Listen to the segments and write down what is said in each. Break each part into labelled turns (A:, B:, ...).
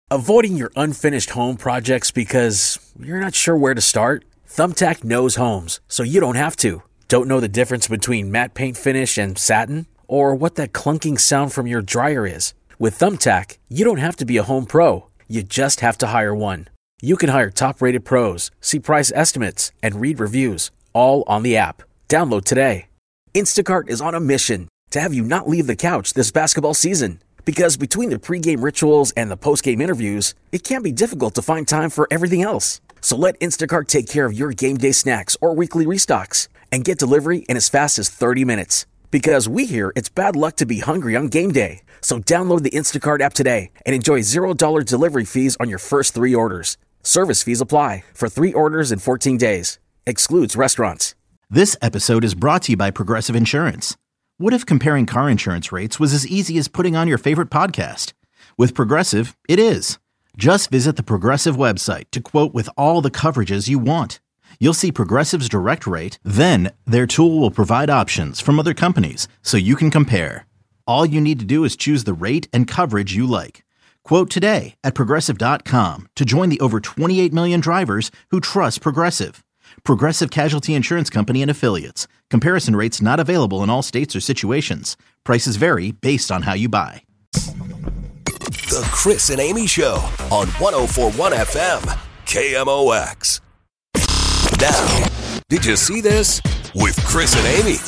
A: Avoiding your unfinished home projects because you're not sure where to start? Thumbtack knows homes, so you don't have to. Don't know the difference between matte paint finish and satin? Or what that clunking sound from your dryer is? With Thumbtack, you don't have to be a home pro. You just have to hire one. You can hire top-rated pros, see price estimates, and read reviews, all on the app. Download today. Instacart is on a mission to have you not leave the couch this basketball season. Because between the pregame rituals and the postgame interviews, it can be difficult to find time for everything else. So let Instacart take care of your game day snacks or weekly restocks and get delivery in as fast as 30 minutes. Because we hear it's bad luck to be hungry on game day. So download the Instacart app today and enjoy $0 delivery fees on your first 3 orders. Service fees apply for 3 orders in 14 days. Excludes restaurants.
B: This episode is brought to you by Progressive Insurance. What if comparing car insurance rates was as easy as putting on your favorite podcast? With Progressive, it is. Just visit the Progressive website to quote with all the coverages you want. You'll see Progressive's direct rate, then their tool will provide options from other companies so you can compare. All you need to do is choose the rate and coverage you like. Quote today at Progressive.com to join the over 28 million drivers who trust Progressive. Progressive Casualty Insurance Company and Affiliates. Comparison rates not available in all states or situations. Prices vary based on how you buy.
C: The Chris and Amy Show on 104.1 FM, KMOX. Now, did you see this? With Chris and Amy.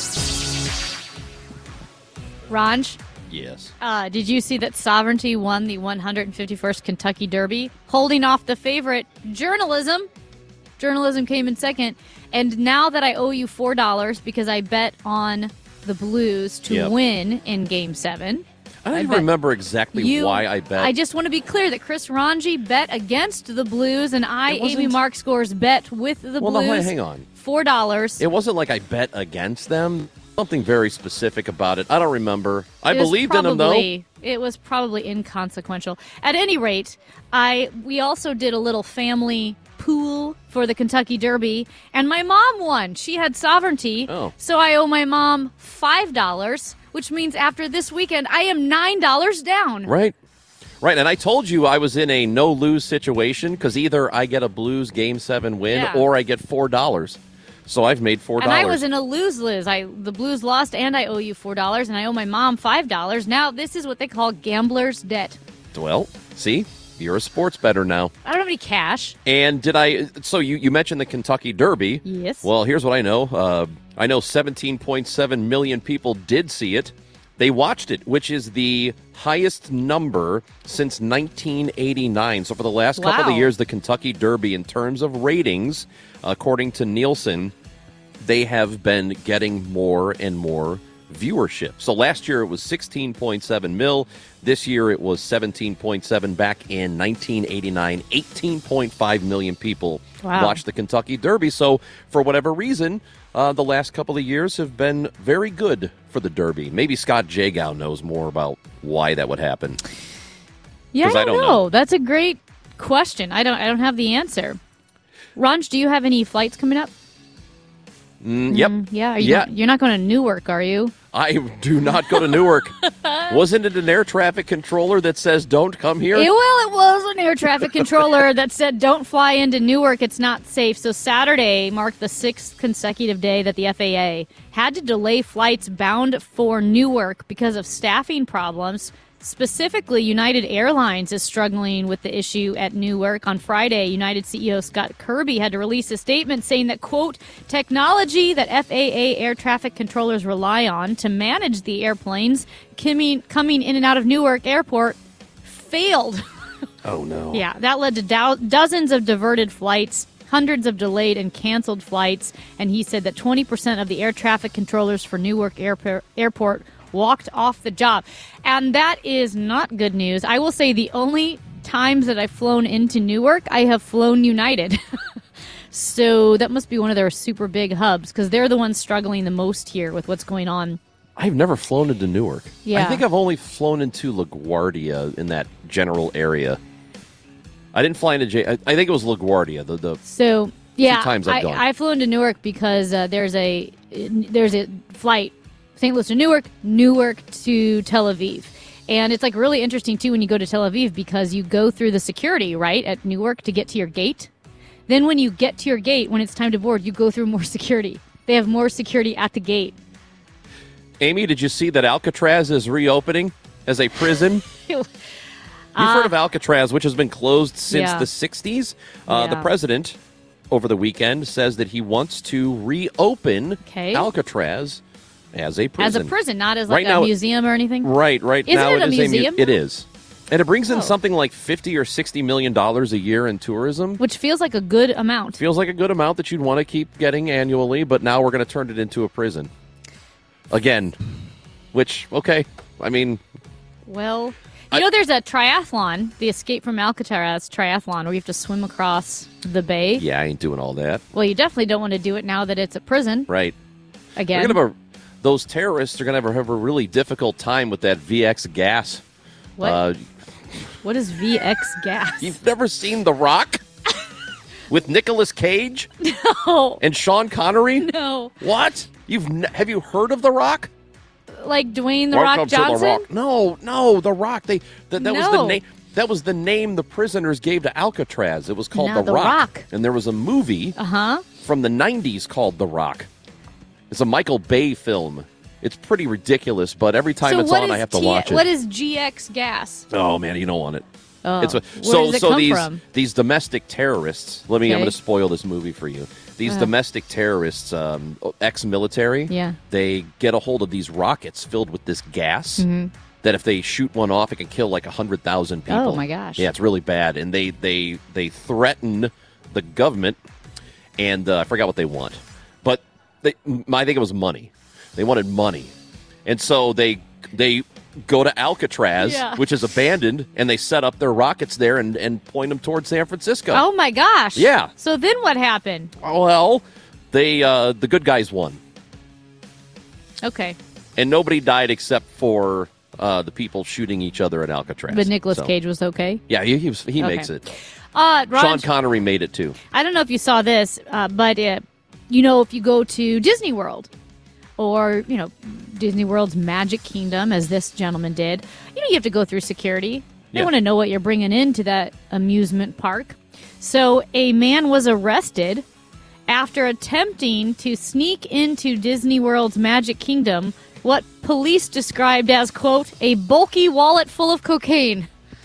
D: Ranj?
E: Yes.
D: Did you see that Sovereignty won the 151st Kentucky Derby, holding off the favorite, Journalism? Journalism came in second. And now that I owe you $4 because I bet on the Blues to win in Game 7.
E: I don't even remember exactly why I bet.
D: I just want to be clear that Chris Ranji bet against the Blues, and Amy Mark Scores bet with the Blues.
E: No, hang on.
D: $4.
E: It wasn't like I bet against them. Something very specific about it. I don't remember. I believed in them, though.
D: It was probably inconsequential. At any rate, we also did a little family pool for the Kentucky Derby, and my mom won. She had Sovereignty, so I owe my mom $5, which means after this weekend, I am $9 down.
E: Right. And I told you I was in a no-lose situation because either I get a Blues Game 7 win or I get $4. So I've made $4.
D: And I was in a lose-lose. The Blues lost, and I owe you $4, and I owe my mom $5. Now, this is what they call gambler's debt.
E: Well, see? You're a sports bettor now.
D: I don't have any cash.
E: And so you mentioned the Kentucky Derby.
D: Yes.
E: Well, here's what I know. I know 17.7 million people did see it. They watched it, which is the highest number since 1989. So for the last couple of years, the Kentucky Derby, in terms of ratings, according to Nielsen, they have been getting more and more viewership. So last year it was 16.7 mil. This year it was 17.7. Back in 1989, 18.5 million people watched the Kentucky Derby. So for whatever reason, the last couple of years have been very good for the Derby. Maybe Scott Jagow knows more about why that would happen.
D: Yeah, I don't know. That's a great question. I don't have the answer. Ranj, do you have any flights coming up?
E: Yep.
D: Yeah. You're not going to Newark, are you?
E: I do not go to Newark. Wasn't it an air traffic controller that says don't come here?
D: It was an air traffic controller that said don't fly into Newark. It's not safe. So Saturday marked the 6th consecutive day that the FAA had to delay flights bound for Newark because of staffing problems. Specifically, United Airlines is struggling with the issue at Newark. On Friday, United CEO Scott Kirby had to release a statement saying that, quote, technology that FAA air traffic controllers rely on to manage the airplanes coming in and out of Newark Airport failed.
E: Oh, no.
D: Yeah, that led to dozens of diverted flights, hundreds of delayed and canceled flights, and he said that 20% of the air traffic controllers for Newark Airport walked off the job. And that is not good news. I will say the only times that I've flown into Newark, I have flown United. So that must be one of their super big hubs because they're the ones struggling the most here with what's going on.
E: I've never flown into Newark.
D: Yeah.
E: I think I've only flown into LaGuardia in that general area. I didn't fly into I think it was LaGuardia.
D: So yeah,
E: few times I've gone.
D: I flew into Newark because there's a flight St. Louis to Newark, Newark to Tel Aviv. And it's like really interesting, too, when you go to Tel Aviv because you go through the security, right, at Newark to get to your gate. Then when you get to your gate, when it's time to board, you go through more security. They have more security at the gate.
E: Amy, did you see that Alcatraz is reopening as a prison? You've heard of Alcatraz, which has been closed since the 60s. The president, over the weekend, says that he wants to reopen Alcatraz as a prison.
D: As a prison, not as like a museum or anything?
E: Right now
D: it a museum?
E: It is. And it brings in something like $50 or $60 million a year in tourism.
D: Which feels like a good amount.
E: Feels like a good amount that you'd want to keep getting annually, but now we're going to turn it into a prison. Again. Which, okay, I mean...
D: Well, there's a triathlon, the Escape from Alcatraz triathlon, where you have to swim across the bay.
E: Yeah, I ain't doing all that.
D: Well, you definitely don't want to do it now that it's a prison.
E: Right.
D: Again.
E: Those terrorists are going to have a really difficult time with that VX gas.
D: What? What is VX gas?
E: You've never seen The Rock? With Nicolas Cage?
D: No.
E: And Sean Connery?
D: No.
E: What? Have you heard of The Rock?
D: Like Dwayne The Rock Johnson?
E: The Rock. No, The Rock. Was the name. That was the name the prisoners gave to Alcatraz. It was called The Rock. And there was a movie from the 90s called The Rock. It's a Michael Bay film. It's pretty ridiculous, but every time it's on, I have to watch it.
D: What is GX gas?
E: Oh, man, you don't want it.
D: Oh. Where does it come from?
E: These domestic terrorists, I'm going to spoil this movie for you. These domestic terrorists, ex-military, they get a hold of these rockets filled with this gas that if they shoot one off, it can kill like 100,000 people.
D: Oh, my gosh.
E: Yeah, it's really bad. And they threaten the government, and I forgot what they want. But I think it was money. They wanted money. And so they go to Alcatraz, which is abandoned, and they set up their rockets there and point them towards San Francisco.
D: Oh, my gosh.
E: Yeah.
D: So then what happened?
E: Well, the good guys won.
D: Okay.
E: And nobody died except for the people shooting each other at Alcatraz.
D: But Nicolas Cage was okay?
E: Yeah, he makes it.
D: Raj,
E: Sean Connery made it, too.
D: I don't know if you saw this, but, if you go to Disney World, or, Disney World's Magic Kingdom, as this gentleman did, you have to go through security. They want to know what you're bringing into that amusement park. So a man was arrested after attempting to sneak into Disney World's Magic Kingdom what police described as, quote, a bulky wallet full of cocaine.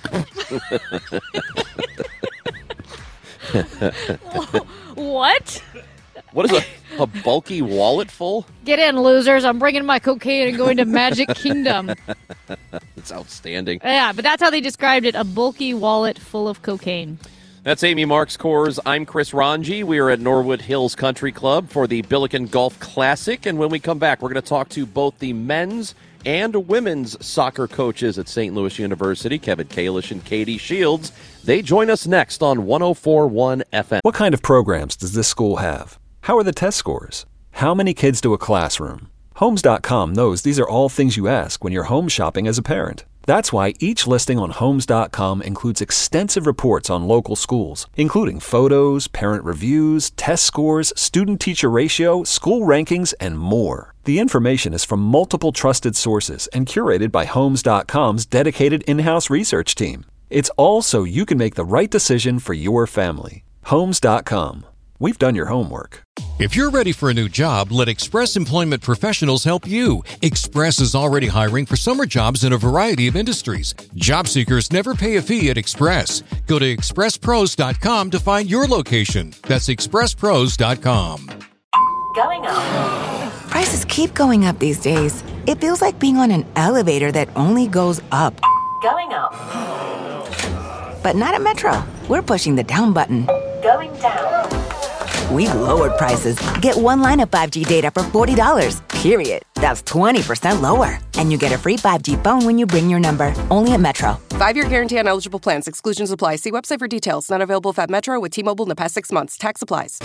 D: What?
E: What is a bulky wallet full?
D: Get in, losers. I'm bringing my cocaine and going to Magic Kingdom.
E: That's outstanding.
D: Yeah, but that's how they described it, a bulky wallet full of cocaine.
E: That's Amy Marks Kors. I'm Chris Ranji. We are at Norwood Hills Country Club for the Billiken Golf Classic. And when we come back, we're going to talk to both the men's and women's soccer coaches at St. Louis University, Kevin Kalish and Katie Shields. They join us next on 104.1 FM.
F: What kind of programs does this school have? How are the test scores? How many kids to a classroom? Homes.com knows these are all things you ask when you're home shopping as a parent. That's why each listing on Homes.com includes extensive reports on local schools, including photos, parent reviews, test scores, student-teacher ratio, school rankings, and more. The information is from multiple trusted sources and curated by Homes.com's dedicated in-house research team. It's all so you can make the right decision for your family. Homes.com. We've done your homework.
G: If you're ready for a new job, let Express Employment Professionals help you. Express is already hiring for summer jobs in a variety of industries. Job seekers never pay a fee at Express. Go to expresspros.com to find your location. That's expresspros.com.
H: Going up. Prices keep going up these days. It feels like being on an elevator that only goes up. Going up. But not at Metro. We're pushing the down button. Going down. We've lowered prices. Get one line of 5G data for $40, period. That's 20% lower. And you get a free 5G phone when you bring your number. Only at Metro.
I: 5-year guarantee on eligible plans. Exclusions apply. See website for details. Not available at Metro with T-Mobile in the past 6 months. Tax applies.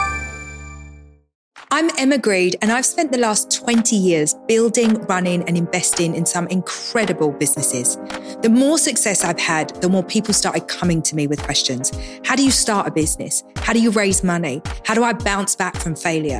J: I'm Emma Greed, and I've spent the last 20 years building, running, and investing in some incredible businesses. The more success I've had, the more people started coming to me with questions. How do you start a business? How do you raise money? How do I bounce back from failure?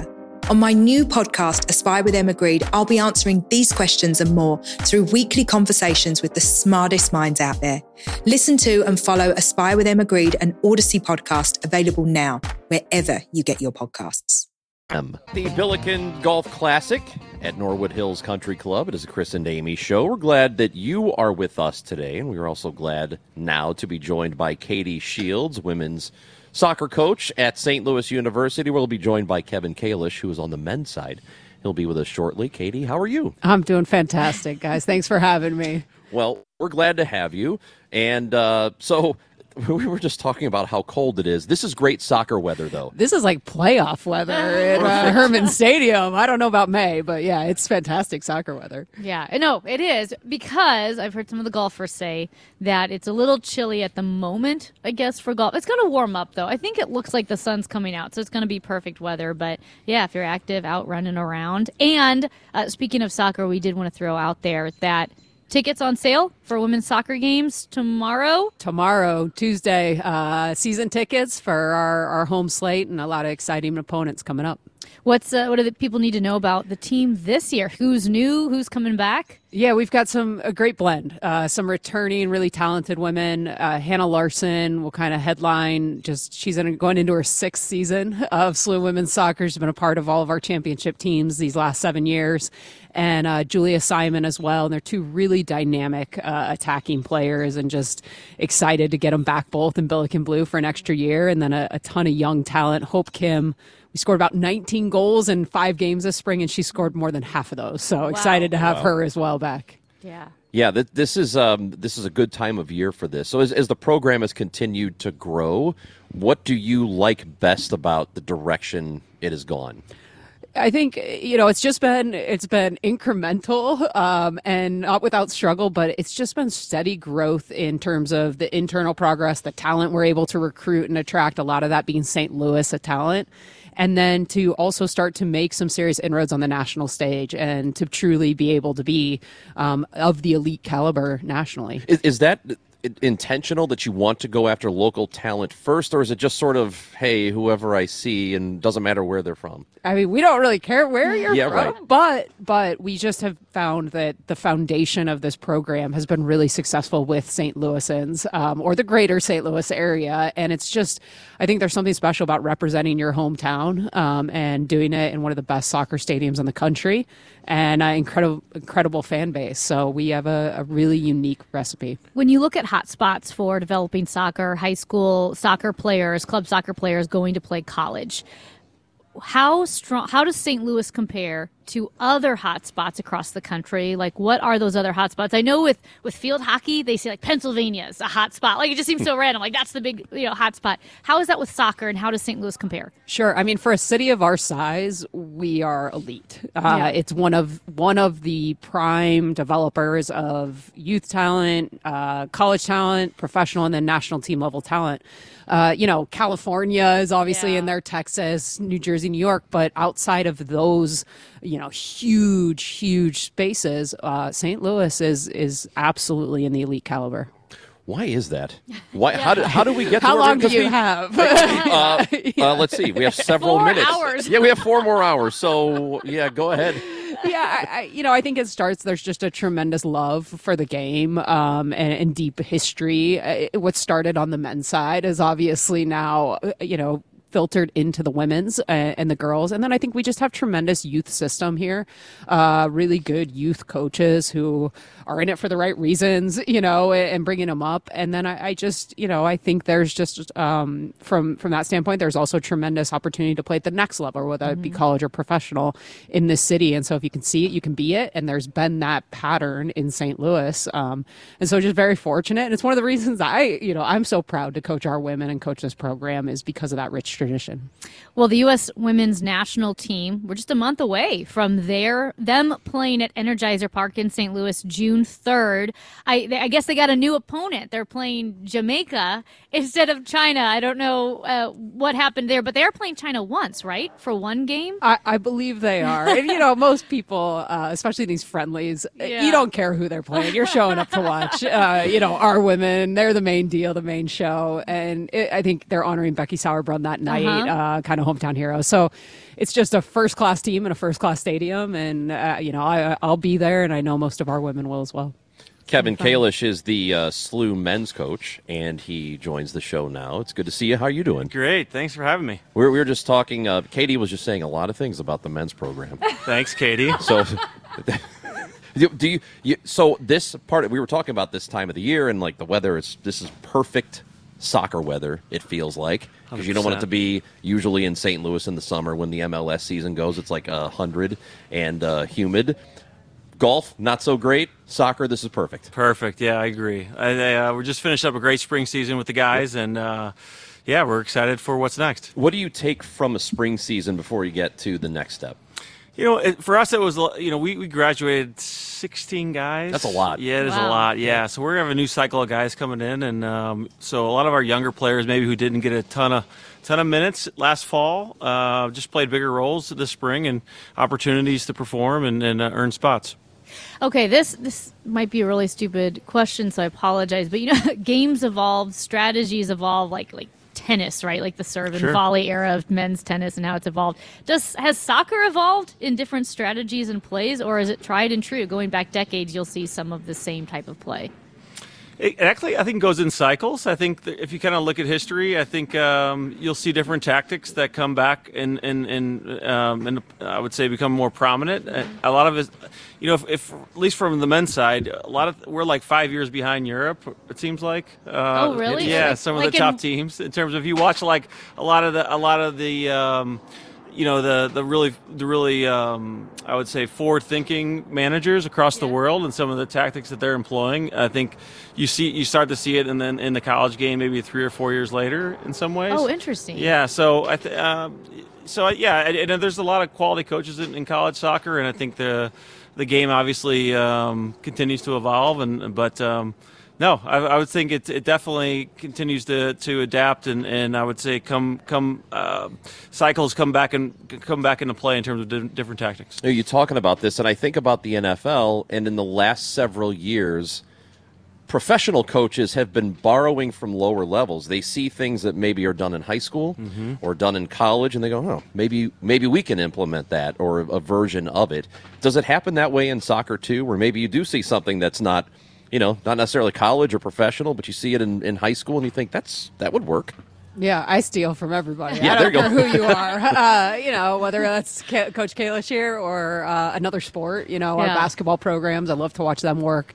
J: On my new podcast, Aspire with Emma Grede, I'll be answering these questions and more through weekly conversations with the smartest minds out there. Listen to and follow Aspire with Emma Grede, an Odyssey podcast, available now, wherever you get your podcasts.
E: The Billiken Golf Classic at Norwood Hills Country Club. It is a Chris and Amy show. We're glad that you are with us today, and we're also glad now to be joined by Katie Shields, women's soccer coach at St. Louis University. We'll be joined by Kevin Kalish, who is on the men's side. He'll be with us shortly. Katie, how are you?
K: I'm doing fantastic, guys. Thanks for having me.
E: Well, we're glad to have you. And so we were just talking about how cold it is. This is great soccer weather, though.
K: This is like playoff weather at Herman Stadium. I don't know about May, but yeah, it's fantastic soccer weather.
D: Yeah, no, it is, because I've heard some of the golfers say that it's a little chilly at the moment, I guess, for golf. It's going to warm up, though. I think it looks like the sun's coming out, so it's going to be perfect weather. But yeah, if you're active, out running around. And speaking of soccer, we did want to throw out there that tickets on sale for women's soccer games tomorrow.
K: Tomorrow, Tuesday, season tickets for our home slate, and a lot of exciting opponents coming up.
D: What do the people need to know about the team this year? Who's new? Who's coming back?
K: Yeah, we've got a great blend. Some returning, really talented women. Hannah Larson will kind of headline. She's going into her 6th season of SLU women's soccer. She's been a part of all of our championship teams these last 7 years. And Julia Simon as well. And they're two really dynamic attacking players, and just excited to get them back both in Billiken Blue for an extra year. And then a ton of young talent. Hope Kim. We scored about 19 goals in 5 games this spring, and she scored more than half of those. So excited to have her as well back.
D: Yeah.
E: Yeah, this is a good time of year for this. So as the program has continued to grow, what do you like best about the direction it has gone?
K: I think, it's been incremental and not without struggle, but it's just been steady growth in terms of the internal progress, the talent we're able to recruit and attract, a lot of that being St. Louis talent. And then to also start to make some serious inroads on the national stage, and to truly be able to be of the elite caliber nationally.
E: Is that intentional, that you want to go after local talent first, or is it just sort of, hey, whoever I see, and doesn't matter where they're from?
K: I mean, we don't really care where you're from,
E: right.
K: but we just have found that the foundation of this program has been really successful with St. Louisans, or the greater St. Louis area. And it's just, I think there's something special about representing your hometown and doing it in one of the best soccer stadiums in the country, and an incredible fan base. So we have a really unique recipe.
D: When you look at hot spots for developing soccer, high school soccer players, club soccer players going to play college, how does St. Louis compare to other hot spots across the country? Like, what are those other hot spots? I know with field hockey, they say like Pennsylvania is a hot spot. Like, it just seems so random. Like, that's the big hot spot. How is that with soccer, and how does St. Louis compare?
K: Sure. I mean, for a city of our size, we are elite. It's one of the prime developers of youth talent, college talent, professional, and then national team level talent. California is obviously in there, Texas, New Jersey, New York, but outside of those, huge spaces, St. Louis is absolutely in the elite caliber.
E: Why is that? Why? How do we get to
K: How long do you have?
E: Let's see. We have several
D: 4
E: minutes.
D: hours.
E: Yeah, we have 4 more hours. So, yeah, go ahead.
K: Yeah, I think it starts, there's just a tremendous love for the game and deep history. What started on the men's side is obviously now, filtered into the women's and the girls. And then I think we just have tremendous youth system here, really good youth coaches who are in it for the right reasons, and bringing them up. And then I just, I think there's just, from that standpoint, there's also tremendous opportunity to play at the next level, whether it be college or professional in this city. And so if you can see it, you can be it. And there's been that pattern in St. Louis. And so just very fortunate. And it's one of the reasons I'm so proud to coach our women and coach this program, is because of that rich tradition.
D: Well, the U.S. women's national team, we're just a month away from them playing at Energizer Park in St. Louis June 3rd. I guess they got a new opponent. They're playing Jamaica instead of China. I don't know what happened there, but they're playing China once, right? For one game?
K: I believe they are. And, most people, especially these friendlies, you don't care who they're playing. You're showing up to watch. Our women, they're the main deal, the main show. And I think they're honoring Becky Sauerbrunn that night, kind of hometown hero. So it's just a first-class team in a first-class stadium, and I'll be there, and I know most of our women will as well.
E: Kevin Kalish is the SLU men's coach, and he joins the show now. It's good to see you. How are you doing?
L: Great. Thanks for having me.
E: We were just talking. Katie was just saying a lot of things about the men's program.
L: Thanks, Katie.
E: So, so this part, we were talking about this time of the year and like the weather. This is perfect soccer weather, it feels like, because you don't want it to be usually in St. Louis in the summer when the MLS season goes. It's like 100 and humid. Golf, not so great. Soccer, this is perfect.
L: Perfect. Yeah, I agree. We're just finished up a great spring season with the guys, and we're excited for what's next.
E: What do you take from a spring season before you get to the next step?
L: For us, it was, we graduated 16 guys.
E: That's a lot.
L: Yeah, it is a lot. Yeah, so we're going to have a new cycle of guys coming in, and so a lot of our younger players maybe who didn't get a ton of minutes last fall just played bigger roles this spring and opportunities to perform and earn spots.
D: Okay, this might be a really stupid question, so I apologize. But games evolve, strategies evolve, like tennis, right? Like the serve and volley era of men's tennis and how it's evolved. Has soccer evolved in different strategies and plays, or is it tried and true? Going back decades, you'll see some of the same type of play.
L: It actually, I think, goes in cycles. I think that if you kind of look at history, I think you'll see different tactics that come back and I would say become more prominent. A lot of it, if at least from the men's side, we're like 5 years behind Europe. It seems like.
D: Oh, really?
L: Yeah, some of the top teams in terms of if you watch like a lot of the. The really I would say forward-thinking managers across the world and some of the tactics that they're employing. I think you start to see it, and then in the college game, maybe 3 or 4 years later, in some ways.
D: Oh, interesting.
L: Yeah. So and there's a lot of quality coaches in college soccer, and I think the game obviously continues to evolve, No, I would think it definitely continues to adapt, and I would say cycles come back into play in terms of different tactics.
E: You're talking about this, and I think about the NFL, and in the last several years, professional coaches have been borrowing from lower levels. They see things that maybe are done in high school or done in college, and they go, "Oh, maybe we can implement that or a version of it." Does it happen that way in soccer too, where maybe you do see something that's not necessarily college or professional, but you see it in high school and you think that would work?
K: Yeah, I steal from everybody.
E: Yeah,
K: I don't care
E: there you
K: who you are. Whether that's Coach Kalish here or another sport, our basketball programs, I love to watch them work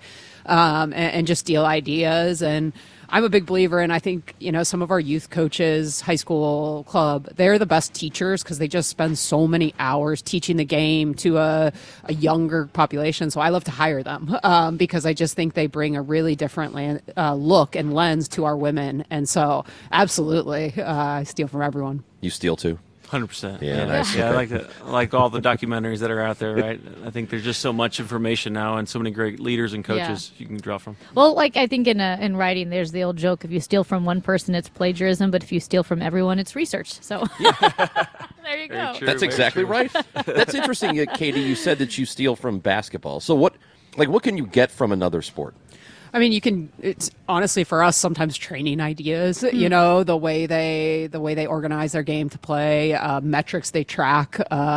K: and just steal ideas. And I'm a big believer in, I think, some of our youth coaches, high school club, they're the best teachers because they just spend so many hours teaching the game to a younger population. So I love to hire them because I just think they bring a really different look and lens to our women. And so absolutely, I steal from everyone.
E: You steal too?
L: 100%.
E: Yeah, nice.
L: Yeah, I like all the documentaries that are out there, right? I think there's just so much information now and so many great leaders and coaches you can draw from.
D: Well, I think in writing, there's the old joke: if you steal from one person, it's plagiarism, but if you steal from everyone, it's research. So there you go.
L: True,
E: that's exactly right. That's interesting, Katie. You said that you steal from basketball. So what can you get from another sport?
K: I mean, it's honestly for us sometimes training ideas, the way they organize their game to play, metrics they track.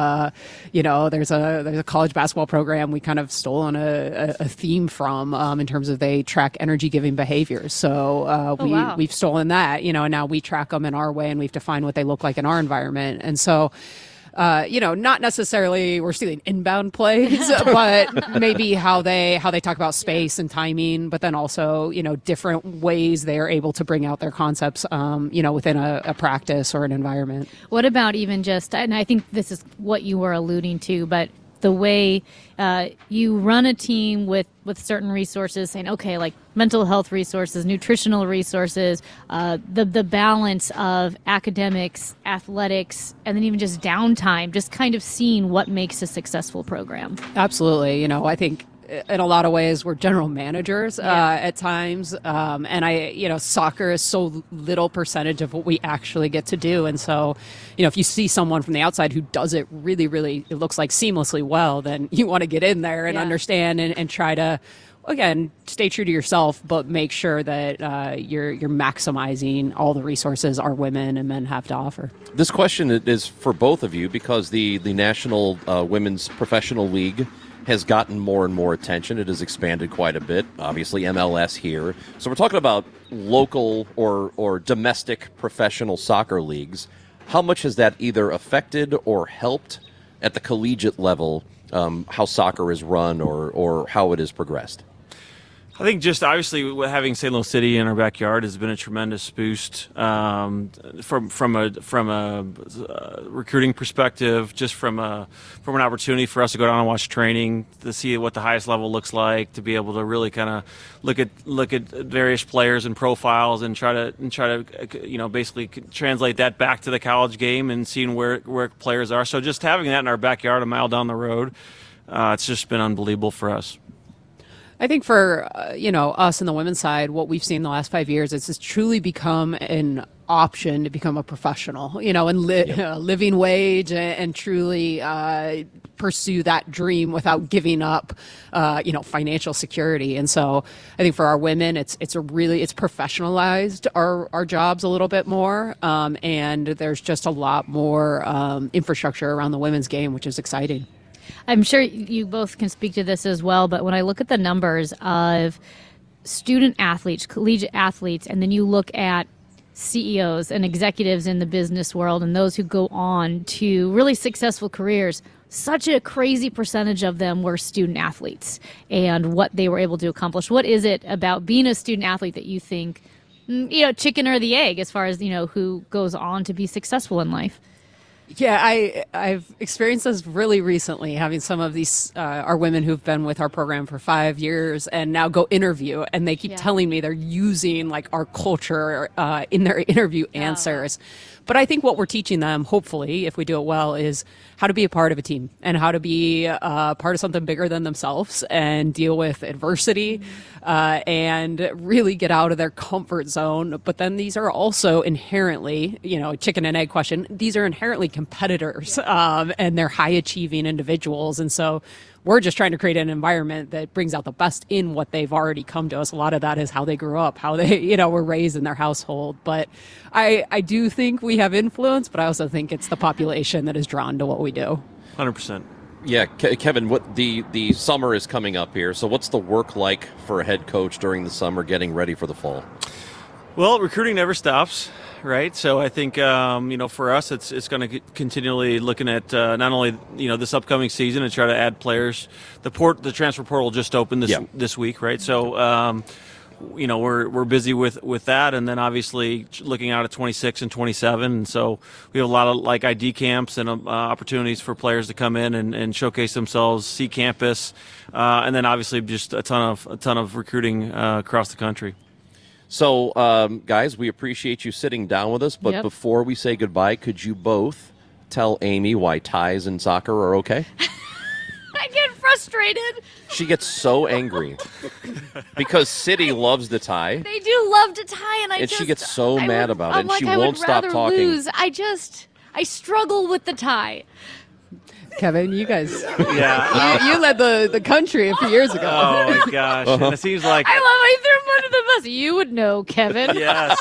K: There's a college basketball program we kind of stole on a theme from in terms of they track energy giving behaviors. So we've stolen that, and now we track them in our way, and we've defined what they look like in our environment. And so not necessarily we're stealing inbound plays, but maybe how they talk about space and timing, but then also, different ways they are able to bring out their concepts, within a practice or an environment.
D: What about even just, and I think this is what you were alluding to, but the way you run a team with certain resources, saying, okay, like mental health resources, nutritional resources, the balance of academics, athletics, and then even just downtime, just kind of seeing what makes a successful program.
K: Absolutely. I think in a lot of ways we're general managers at times, and soccer is so little percentage of what we actually get to do. And so if you see someone from the outside who does it really, really, it looks like seamlessly well, then you want to get in there and understand and try to again, stay true to yourself, but make sure that you're maximizing all the resources our women and men have to offer.
E: This question is for both of you because the National Women's Professional League has gotten more and more attention. It has expanded quite a bit. Obviously, MLS here. So we're talking about local or domestic professional soccer leagues. How much has that either affected or helped at the collegiate level how soccer is run or how it has progressed?
L: I think just obviously having St. Louis City in our backyard has been a tremendous boost from a recruiting perspective, just from an opportunity for us to go down and watch training, to see what the highest level looks like, to be able to really kind of look at various players and profiles and try to basically translate that back to the college game and seeing where players are. So just having that in our backyard, a mile down the road, it's just been unbelievable for us.
K: I think for us on the women's side, what we've seen in the last 5 years is it's truly become an option to become a professional, and living wage and truly pursue that dream without giving up, financial security. And so I think for our women, it's professionalized our jobs a little bit more, and there's just a lot more infrastructure around the women's game, which is exciting.
D: I'm sure you both can speak to this as well, but when I look at the numbers of student athletes, collegiate athletes, and then you look at CEOs and executives in the business world and those who go on to really successful careers, such a crazy percentage of them were student athletes and what they were able to accomplish. What is it about being a student athlete that you think, chicken or the egg as far as, who goes on to be successful in life?
K: Yeah, I've experienced this really recently, having some of these our women who've been with our program for 5 years and now go interview, and they keep telling me they're using our culture in their interview answers. But I think what we're teaching them, hopefully, if we do it well, is how to be a part of a team and how to be part of something bigger than themselves and deal with adversity and really get out of their comfort zone. But then these are also inherently, chicken and egg question, these are inherently competitors and they're high achieving individuals. And so we're just trying to create an environment that brings out the best in what they've already come to us. A lot of that is how they grew up, how they, were raised in their household. But I do think we have influence, but I also think it's the population that is drawn to what we do.
L: 100%.
E: Yeah, Kevin, what the summer is coming up here. So what's the work like for a head coach during the summer getting ready for the fall?
L: Well, recruiting never stops, right? So I think, for us, it's going to continually looking at not only, this upcoming season and try to add players. The transfer portal just opened this week, right? So, we're busy with that. And then obviously looking out at 26 and 27. And so we have a lot of ID camps and opportunities for players to come in and showcase themselves, see campus, and then obviously just a ton of recruiting across the country.
E: So, guys, we appreciate you sitting down with us, but before we say goodbye, could you both tell Amy why ties in soccer are okay?
D: I get frustrated.
E: She gets so angry because City loves the tie.
D: They do love to tie, and
E: she gets so mad about it, and she won't stop talking.
D: Lose. I struggle with the tie.
K: Kevin, you guys, you led the country a few years ago.
L: Oh my gosh! And it seems like
D: I threw him under the bus. You would know, Kevin.
L: Yes.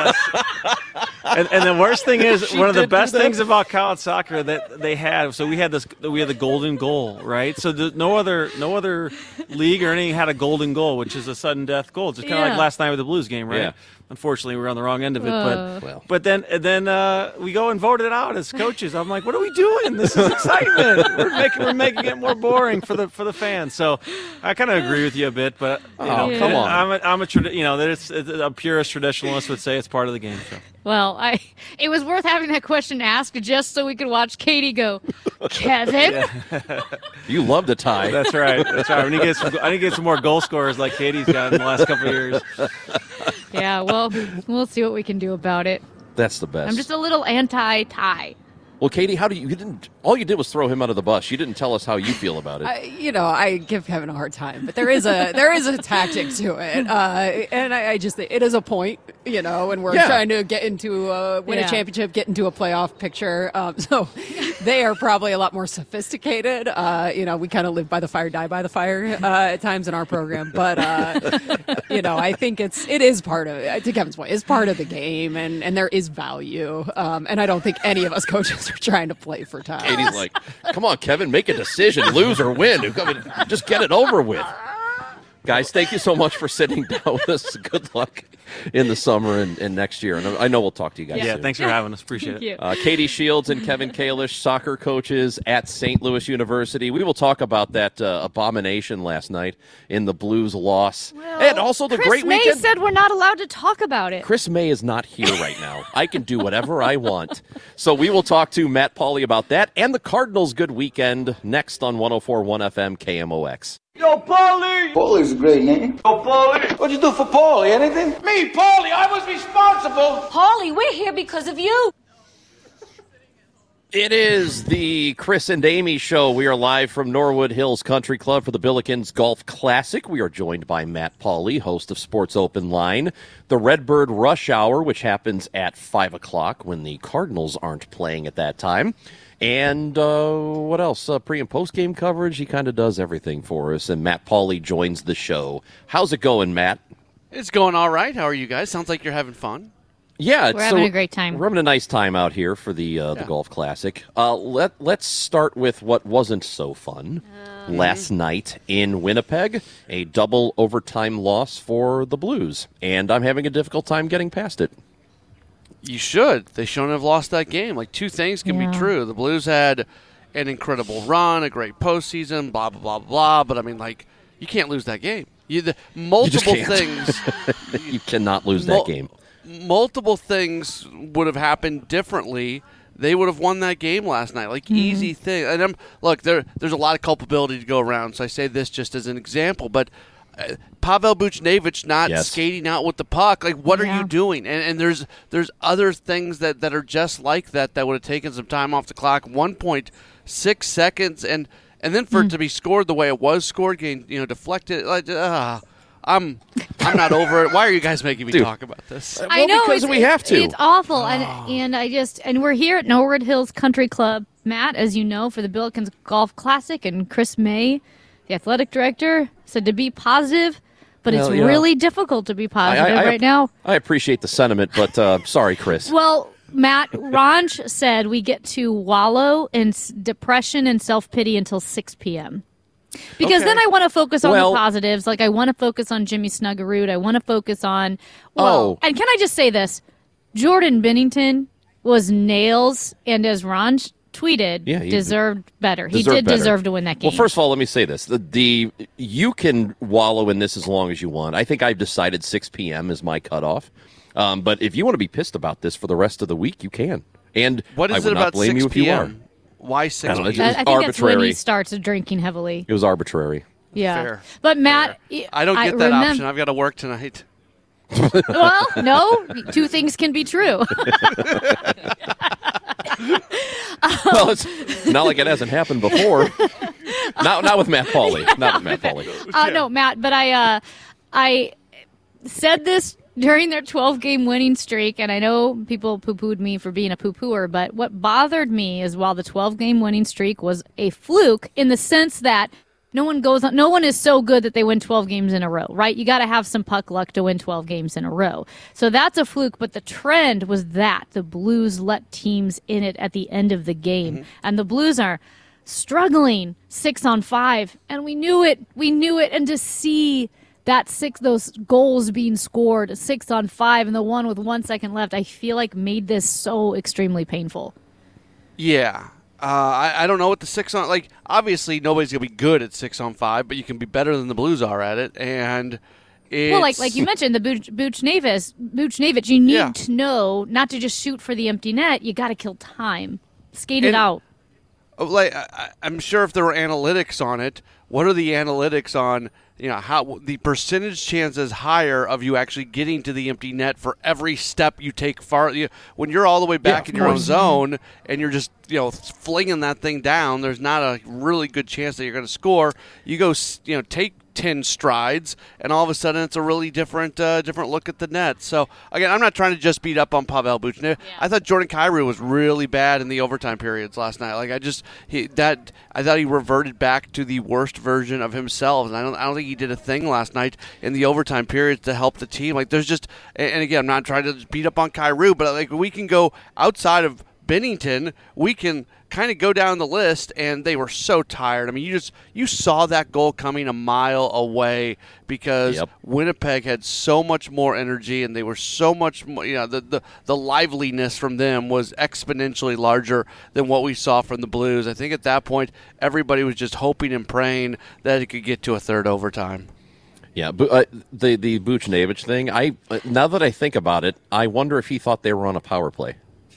L: And the worst thing is, one of the best things about college soccer that they had. So we had the golden goal, right? So no other league or anything had a golden goal, which is a sudden death goal. Just kind of like last night with the Blues game, right? Yeah. Unfortunately, we were on the wrong end of it, but then we go and vote it out as coaches. I'm like, what are we doing? This is excitement. We're making it more boring for the fans. So I kind of agree with you a bit, but
E: come on.
L: I'm a purist traditionalist would say it's part of the game. So.
D: Well, it was worth having that question asked just so we could watch Katie go, Kevin.
E: You love the tie.
L: That's right. I need to get some more goal scorers like Katie's got in the last couple of years.
D: Yeah, well, we'll see what we can do about it.
E: That's the best.
D: I'm just a little anti-tie.
E: Well, Katie, all you did was throw him under the bus. You didn't tell us how you feel about it.
K: I give Kevin a hard time, but there is a tactic to it, and I just think it is a point, and we're trying to get into win a championship, get into a playoff picture. So They are probably a lot more sophisticated. We kind of live by the fire, die by the fire at times in our program. But, I think it is part of, to Kevin's point, it's part of the game, and there is value. And I don't think any of us coaches are trying to play for time.
E: Katie's like, come on, Kevin, make a decision, lose or win. Just get it over with. Guys, thank you so much for sitting down with us. Good luck in the summer and next year. And I know we'll talk to you guys soon.
L: Thanks for having us. Appreciate
D: it.
E: Katie Shields and Kevin Kalish, soccer coaches at St. Louis University. We will talk about that abomination last night in the Blues loss.
D: Well,
E: and also the great
D: May
E: weekend.
D: said we're not allowed to talk about it.
E: Chris May is not here right now. I can do whatever I want. So we will talk to Matt Pauley about that and the Cardinals' good weekend next on 104.1 FM KMOX.
M: Yo, Paulie! Paulie's a great name. Yo, Paulie! What'd you do for Paulie? Anything? Me, Paulie! I was responsible!
N: Paulie, we're here because of you!
E: It is the Chris and Amy Show. We are live from Norwood Hills Country Club for the Billikens Golf Classic. We are joined by Matt Pauley, host of Sports Open Line. The Redbird Rush Hour, which happens at 5 o'clock when the Cardinals aren't playing at that time. And what else? Pre- and post-game coverage. He kind of does everything for us. And Matt Pauley joins the show. How's it going, Matt?
O: It's going all right. How are you guys? Sounds like you're having fun.
E: Yeah.
D: We're having a great time.
E: We're having a nice time out here for the Golf Classic. Let's start with what wasn't so fun. Last night in Winnipeg, a double overtime loss for the Blues. And I'm having a difficult time getting past it.
O: You should. They shouldn't have lost that game. Like, two things can be true. The Blues had an incredible run, a great postseason, blah, blah, blah, blah. But, I mean, like, you can't lose that game. Multiple things.
E: You cannot lose that game.
O: Multiple things would have happened differently. They would have won that game last night. Like, easy thing. And there's a lot of culpability to go around, so I say this just as an example. But Pavel Buchnevich not skating out with the puck. Like, what are you doing? And there's other things that are just like that would have taken some time off the clock. 1.6 seconds, and then for it to be scored the way it was scored, getting deflected. Like, I'm not over it. Why are you guys making me talk about this?
D: I know
E: because we have to.
D: It's awful, and we're here at Norwood Hills Country Club, Matt, as you know, for the Billikens Golf Classic, and Chris May, the athletic director, said to be positive, but it's really difficult to be positive right now.
E: I appreciate the sentiment, but sorry, Chris.
D: Well, Matt, Ranch said we get to wallow in depression and self-pity until 6 p.m. Because then I want to focus on the positives. Like, I want to focus on Jimmy Snuggerud. I want to focus on, and can I just say this? Jordan Binnington was nails, and as Ron tweeted, deserved better. He did deserve to win that game.
E: Well, first of all, let me say this. You can wallow in this as long as you want. I think I've decided 6 p.m. is my cutoff. But if you want to be pissed about this for the rest of the week, you can. And
O: what is
E: I would
O: it about
E: not blame
O: 6
E: you if you are.
O: p.m.? Why 6 p.m.?
D: I think that's when he starts drinking heavily.
E: It was arbitrary.
D: Yeah.
O: Fair.
D: But, Matt,
O: I don't get that option. I've got to work tonight.
D: Well, no, two things can be true.
E: Well, it's not like it hasn't happened before. Not with Matt Pauley. Not with Matt Pauley.
D: No, Matt, but I said this during their 12-game winning streak, and I know people poo-pooed me for being a poo-pooer, but what bothered me is while the 12-game winning streak was a fluke in the sense that no one is so good that they win 12 games in a row, right? You got to have some puck luck to win 12 games in a row. So that's a fluke, but the trend was that the Blues let teams in it at the end of the game. Mm-hmm. And the Blues are struggling 6-on-5, and we knew it. And to see those goals being scored, 6-on-5, and the one with 1 second left, I feel like made this so extremely painful.
O: Yeah. I don't know what the 6-on... Like, obviously, nobody's going to be good at 6-on-5, but you can be better than the Blues are at it, and it's...
D: Well, like you mentioned, the Buchnevich, you need to know not to just shoot for the empty net. You got to kill time. Skate it out.
O: Like, I'm sure if there were analytics on it, what are the analytics on... how the percentage chance is higher of you actually getting to the empty net for every step you take far. When you're all the way back in your own zone and you're just flinging that thing down, there's not a really good chance that you're going to score. You go take 10 strides, and all of a sudden it's a really different look at the net. So, again, I'm not trying to just beat up on Pavel Buchnevich. Yeah. I thought Jordan Kyrou was really bad in the overtime periods last night. Like, I thought he reverted back to the worst version of himself, and I don't think he did a thing last night in the overtime periods to help the team. Like, there's just, and again, I'm not trying to beat up on Kyrou, but like, we can go outside of Binnington, we can kind of go down the list, and they were so tired. I mean, you saw that goal coming a mile away because Winnipeg had so much more energy, and they were so much more, the liveliness from them was exponentially larger than what we saw from the Blues. I think at that point, everybody was just hoping and praying that it could get to a third overtime.
E: Yeah, the Buchnevich thing, now that I think about it, I wonder if he thought they were on a power play.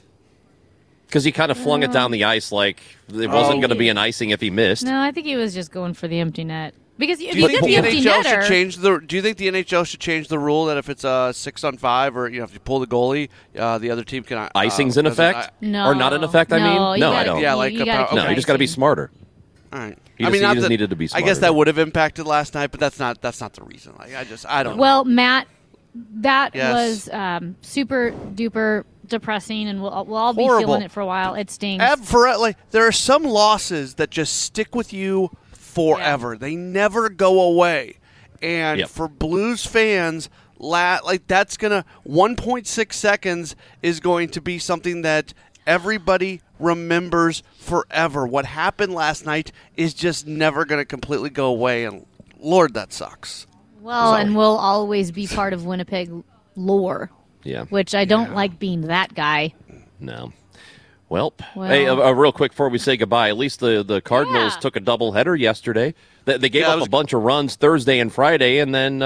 E: Because he kind of flung it down the ice like it wasn't going to be an icing if he missed.
D: No, I think he was just going for the empty net. Because if
O: do you
D: you
O: think
D: get the empty netter,
O: do you think the NHL should change the rule that if it's a 6-on-5 or if you pull the goalie, the other team can
E: icing's in effect?
D: No,
E: or not in effect? I mean, no, I don't.
O: Yeah,
E: you just got to be smarter.
O: All right.
E: He just needed to be smarter.
O: I guess that would have impacted last night, but that's not the reason. Like I don't know.
D: Well, Matt, that was super duper depressing, and we'll all be feeling it for a while. It stings.
O: There are some losses that just stick with you forever. Yeah. They never go away. And for Blues fans, that's gonna 1.6 seconds is going to be something that everybody remembers forever. What happened last night is just never going to completely go away, and Lord, that sucks.
D: Well, and we'll always be part of Winnipeg lore.
E: Yeah.
D: Which I don't like being that guy.
E: No. Well, hey, real quick before we say goodbye, at least the Cardinals took a doubleheader yesterday. They gave up a bunch of runs Thursday and Friday, and then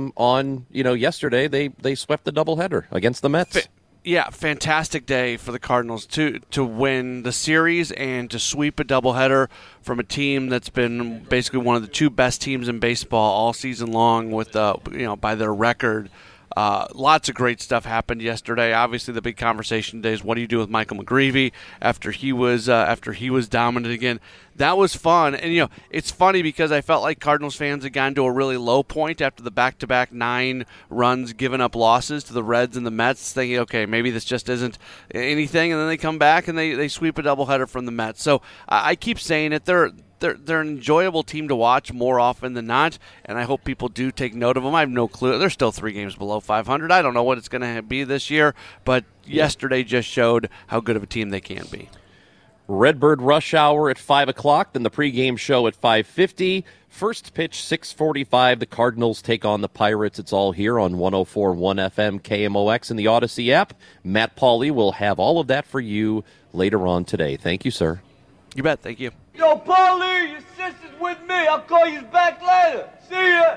E: on yesterday they swept the doubleheader against the Mets.
O: Fantastic day for the Cardinals to win the series and to sweep a doubleheader from a team that's been basically one of the two best teams in baseball all season long with by their record. Lots of great stuff happened yesterday. Obviously, the big conversation today is what do you do with Michael McGreevy after he was dominant again. That was fun, and it's funny because I felt like Cardinals fans had gotten to a really low point after the back-to-back 9 runs, giving up losses to the Reds and the Mets, thinking, okay, maybe this just isn't anything, and then they come back and they sweep a doubleheader from the Mets. So I keep saying it. They're an enjoyable team to watch more often than not, and I hope people do take note of them. I have no clue. They're still 3 games below 500. I don't know what it's going to be this year, but yesterday just showed how good of a team they can be.
E: Redbird rush hour at 5 o'clock, then the pregame show at 5:50. First pitch, 6:45. The Cardinals take on the Pirates. It's all here on 104.1 FM KMOX and the Odyssey app. Matt Pauley will have all of that for you later on today. Thank you, sir.
O: You bet. Thank you.
M: Yo, Paulie, your sister's with me. I'll call you back later. See ya.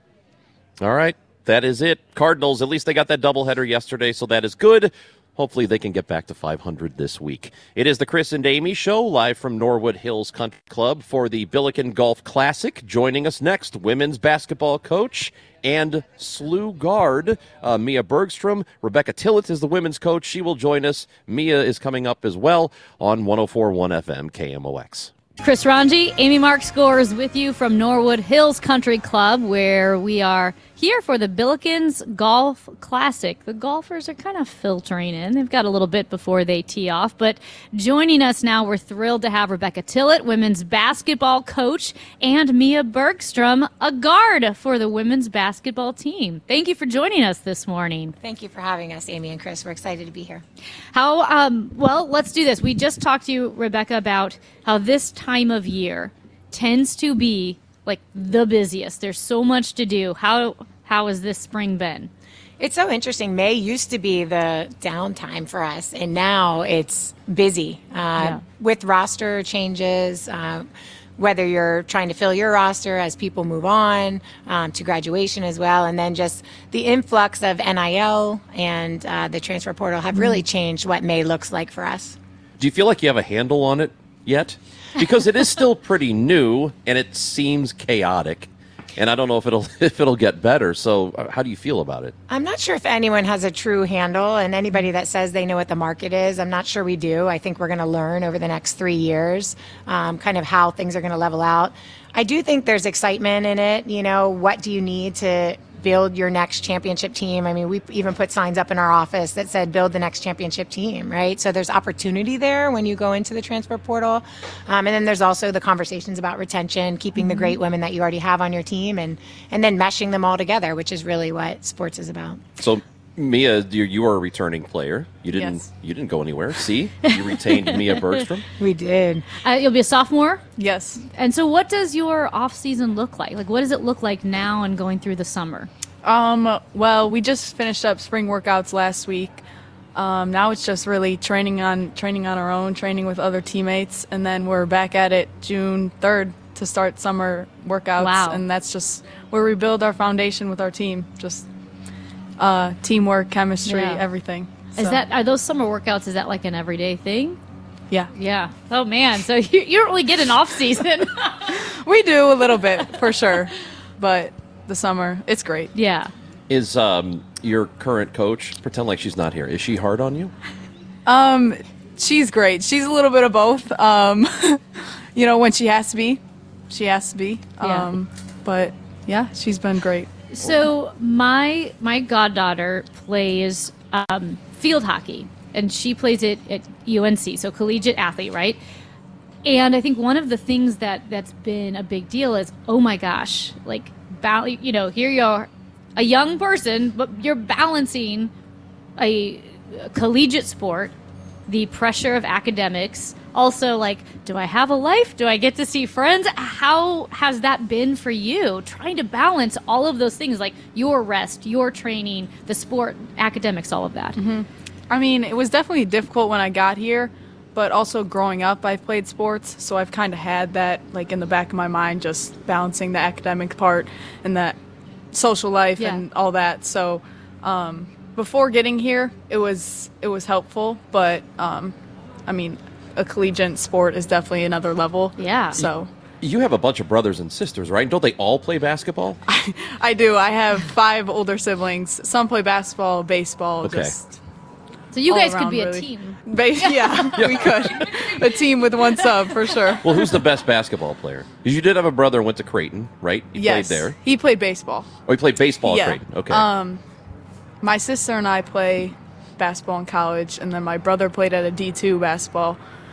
E: All right. That is it. Cardinals, at least they got that doubleheader yesterday, so that is good. Hopefully they can get back to 500 this week. It is the Chris and Amy Show, live from Norwood Hills Country Club for the Billiken Golf Classic. Joining us next, women's basketball coach and SLU guard, Mia Bergstrom. Rebecca Tillett is the women's coach. She will join us. Mia is coming up as well on 104.1 FM KMOX.
D: Chris Ranji, Amy Mark Scores with you from Norwood Hills Country Club, where we are here for the Billikens Golf Classic. The golfers are kind of filtering in. They've got a little bit before they tee off. But joining us now, we're thrilled to have Rebecca Tillett, women's basketball coach, and Mia Bergstrom, a guard for the women's basketball team. Thank you for joining us this morning.
P: Thank you for having us, Amy and Chris. We're excited to be here.
D: Well, let's do this. We just talked to you, Rebecca, about how this time of year tends to be like the busiest. There's so much to do. How has this spring been?
P: It's so interesting. May used to be the downtime for us, and now it's busy with roster changes, whether you're trying to fill your roster as people move on to graduation as well, and then just the influx of NIL and the transfer portal have really changed what May looks like for us.
E: Do you feel like you have a handle on it yet? Because it is still pretty new, and it seems chaotic. and I don't know if it'll get better. So how do you feel about it?
P: I'm not sure if anyone has a true handle, and anybody that says they know what the market is, I'm not sure we do. I think we're going to learn over the next 3 years kind of how things are going to level out. I do think there's excitement in it. What do you need to build your next championship team? I mean, we even put signs up in our office that said build the next championship team, right? So there's opportunity there when you go into the transfer portal. And then there's also the conversations about retention, keeping the great women that you already have on your team, and then meshing them all together, which is really what sports is about.
E: So Mia, you are a returning player. You didn't go anywhere. See, you retained Mia Bergstrom.
P: We did.
D: You'll be a sophomore?
Q: Yes.
D: And so what does your off season look like? Like, what does it look like now and going through the summer?
Q: Well, we just finished up spring workouts last week. Now it's just really training on our own, training with other teammates, and then we're back at it June 3rd to start summer workouts.
D: Wow.
Q: And that's just where we build our foundation with our team. Just teamwork, chemistry, everything.
D: Are those summer workouts, is that like an everyday thing?
Q: Yeah.
D: Yeah. Oh, man. So you don't really get an off season.
Q: We do a little bit, for sure. But the summer, it's great.
D: Yeah.
E: Is your current coach, pretend like she's not here, is she hard on you?
Q: She's great. She's a little bit of both. When she has to be, she has to be.
D: Yeah.
Q: But, yeah, she's been great.
D: So my goddaughter plays field hockey, and she plays it at UNC, so collegiate athlete, right? And I think one of the things that's been a big deal is, oh my gosh, like, here you are, a young person, but you're balancing a collegiate sport, the pressure of academics. Also, like, do I have a life? Do I get to see friends? How has that been for you, trying to balance all of those things, like your rest, your training, the sport, academics, all of that?
Q: Mm-hmm. I mean, it was definitely difficult when I got here, but also growing up, I've played sports, so I've kind of had that, like, in the back of my mind, just balancing the academic part and that social life and all that. So before getting here, it was helpful, but I mean, a collegiate sport is definitely another level.
D: Yeah.
Q: So
E: you have a bunch of brothers and sisters, right? Don't they all play basketball?
Q: I do. I have 5 older siblings. Some play basketball, baseball.
E: Okay.
D: So you guys
Q: around,
D: could be
Q: really.
D: a team.
Q: Yeah, we could. A team with one sub, for sure.
E: Well, who's the best basketball player? Because you did have a brother who went to Creighton, right? He played there.
Q: He played baseball.
E: Oh, he played baseball at Creighton. Okay.
Q: My sister and I play basketball in college, and then my brother played at a D2 basketball.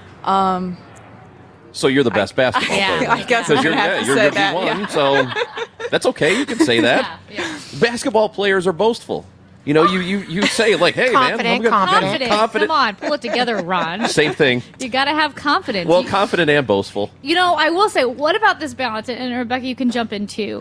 E: So you're the best basketball player.
Q: I guess I'm gonna have to
E: you're
Q: say
E: your
Q: that.
E: D1,
Q: Yeah.
E: so that's okay. You can say that. Basketball players are boastful. You say, like, hey,
P: confident,
E: man, I'm
D: Confident. Come on, pull it together, Ron.
E: Same thing.
D: You got to have confidence.
E: Well, confident and boastful.
D: I will say, what about this balance? And Rebecca, you can jump in too.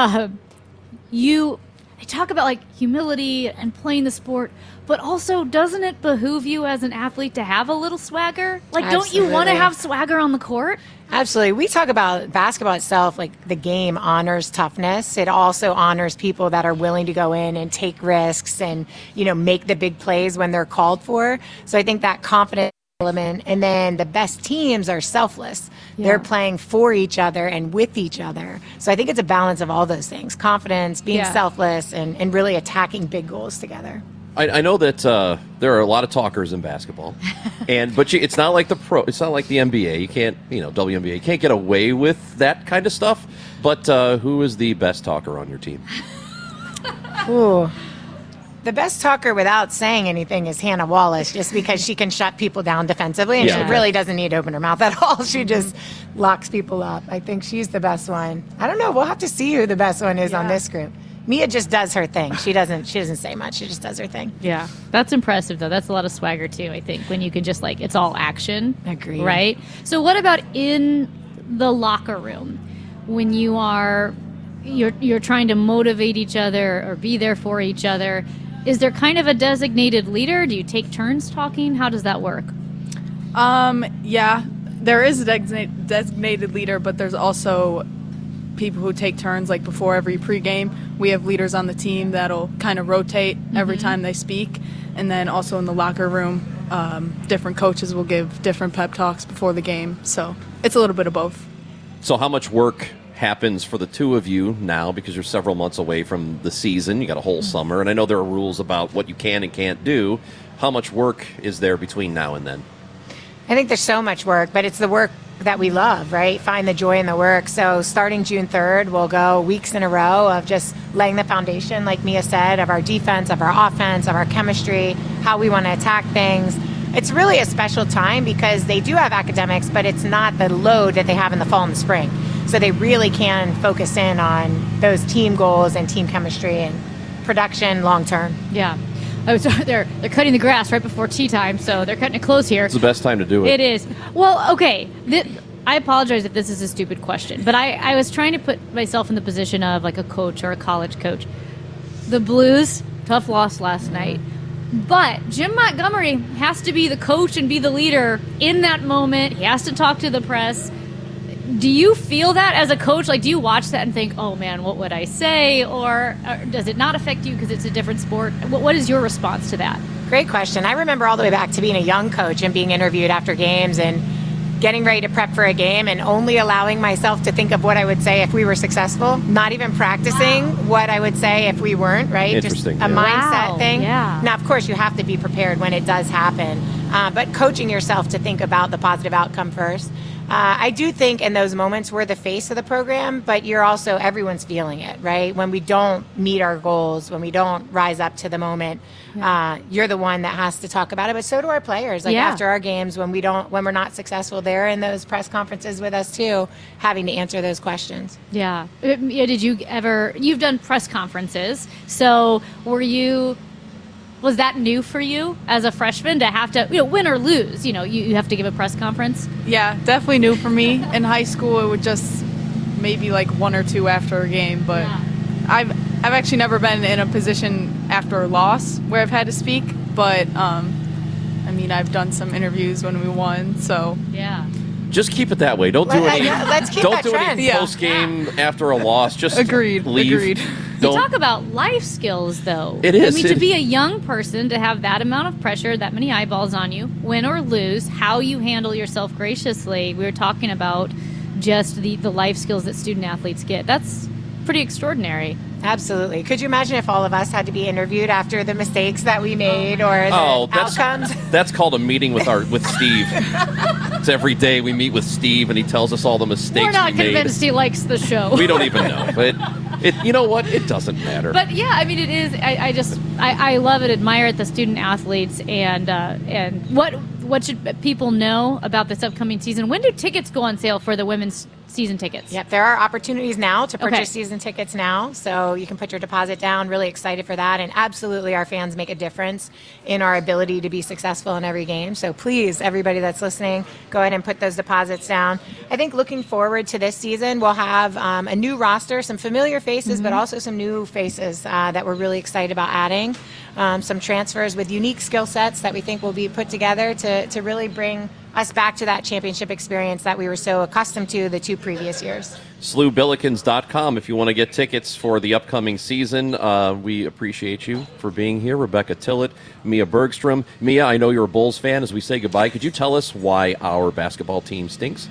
D: They talk about, like, humility and playing the sport, but also, doesn't it behoove you as an athlete to have a little swagger? Like, don't you want to have swagger on the court?
P: Absolutely. We talk about basketball itself, like the game honors toughness. It also honors people that are willing to go in and take risks and, make the big plays when they're called for. So I think that confidence element, and then the best teams are selfless.
D: Yeah.
P: They're playing for each other and with each other. So I think it's a balance of all those things: confidence, being selfless, and really attacking big goals together.
E: I know that there are a lot of talkers in basketball, but it's not like it's not like the NBA. You can't, WNBA. You can't get away with that kind of stuff. But who is the best talker on your team?
P: Ooh. The best talker without saying anything is Hannah Wallace, just because she can shut people down defensively, and she really doesn't need to open her mouth at all. She just locks people up. I think she's the best one. I don't know. We'll have to see who the best one is on this group. Mia just does her thing. She doesn't say much. She just does her thing.
D: Yeah. That's impressive, though. That's a lot of swagger, too, I think, when you can just, like, it's all action.
P: Agreed.
D: Right? So what about in the locker room when you're trying to motivate each other or be there for each other? Is there kind of a designated leader? Do you take turns talking? How does that work?
Q: Yeah, there is a designated leader, but there's also people who take turns. Like before every pregame, we have leaders on the team that'll kind of rotate every time they speak. And then also in the locker room, different coaches will give different pep talks before the game. So it's a little bit of both.
E: So how much work happens for the two of you now because you're several months away from the season. You got a whole summer, and I know there are rules about what you can and can't do. How much work is there between now and then?
P: I think there's so much work, but it's the work that we love, right? Find the joy in the work. So starting June 3rd, we'll go weeks in a row of just laying the foundation, like Mia said, of our defense, of our offense, of our chemistry, how we want to attack things. It's really a special time because they do have academics, but it's not the load that they have in the fall and the spring. So they really can focus in on those team goals and team chemistry and production long term.
D: Yeah. They're cutting the grass right before tea time, so they're cutting it close here.
E: It's the best time to do it.
D: It is. Well, okay. I apologize if this is a stupid question, but I was trying to put myself in the position of like a coach or a college coach. The Blues, tough loss last night. But Jim Montgomery has to be the coach and be the leader in that moment. He has to talk to the press. Do you feel that as a coach? Like, do you watch that and think, oh, man, what would I say? Or does it not affect you because it's a different sport? What is your response to that?
P: Great question. I remember all the way back to being a young coach and being interviewed after games and getting ready to prep for a game and only allowing myself to think of what I would say if we were successful, not even practicing what I would say if we weren't, right? Just a mindset thing.
D: Yeah.
P: Now, of course, you have to be prepared when it does happen, but coaching yourself to think about the positive outcome first. I do think in those moments we're the face of the program, but everyone's feeling it, right? When we don't meet our goals, when we don't rise up to the moment, you're the one that has to talk about it. But so do our players. After our games, when we're not successful, they're in those press conferences with us too, having to answer those questions.
D: Yeah. Did you ever? You've done press conferences, so was that new for you as a freshman to have to, win or lose? You have to give a press conference.
Q: Yeah, definitely new for me. In high school, it would just maybe like one or two after a game, but I've actually never been in a position after a loss where I've had to speak. But I've done some interviews when we won, so
D: yeah.
E: Just keep it that way. Don't do any.
P: Let's keep
E: don't
P: that
E: do
P: trend.
E: any post game after a loss. Just
Q: Agreed.
E: leave.
D: You talk about life skills, though.
E: It is.
D: To be a young person, to have that amount of pressure, that many eyeballs on you, win or lose, how you handle yourself graciously. We were talking about just the life skills that student athletes get. That's pretty extraordinary.
P: Absolutely. Could you imagine if all of us had to be interviewed after the mistakes that we made or the outcomes?
E: That's called a meeting with Steve. It's every day we meet with Steve and he tells us all the mistakes we made.
D: We're not convinced he likes the show.
E: We don't even know. But you know what? It doesn't matter.
D: But yeah, it is. I love it, admire it, the student athletes, and what should people know about this upcoming season? When do tickets go on sale for the women's season tickets?
P: Yep, there are opportunities now to purchase season tickets now, so you can put your deposit down. Really excited for that, and absolutely our fans make a difference in our ability to be successful in every game. So please, everybody that's listening, go ahead and put those deposits down. I think looking forward to this season, we'll have a new roster, some familiar faces, but also some new faces that we're really excited about adding. Some transfers with unique skill sets that we think will be put together to really bring us back to that championship experience that we were so accustomed to the two previous years.
E: SlouBillikens.com if you want to get tickets for the upcoming season. We appreciate you for being here. Rebecca Tillett, Mia Bergstrom. Mia, I know you're a Bulls fan. As we say goodbye, could you tell us why our basketball team stinks?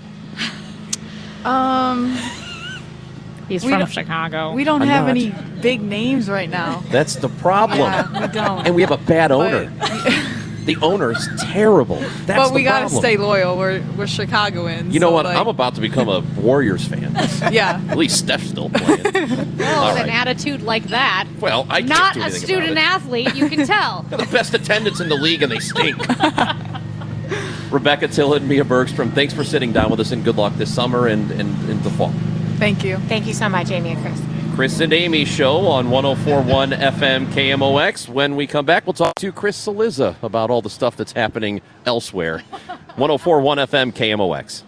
D: He's from Chicago.
Q: We don't have any big names right now.
E: That's the problem.
Q: Yeah, we don't.
E: And we have a bad owner. The owner's terrible. But
Q: we got to stay loyal. We're Chicagoans.
E: You know what? I'm about to become a Warriors fan.
Q: Yeah.
E: At least Steph's still playing.
D: Well, an attitude like that.
E: Well, I can't
D: not
E: do
D: a
E: anything
D: student
E: about it.
D: athlete. You can tell.
E: They're the best attendance in the league, and they stink. Rebecca Tillett and Mia Bergstrom, thanks for sitting down with us, and good luck this summer and in the fall.
Q: Thank you.
P: Thank you so much, Amy and Chris.
E: Chris and Amy show on 104.1 FM KMOX. When we come back, we'll talk to Chris Cillizza about all the stuff that's happening elsewhere. 104.1 FM KMOX.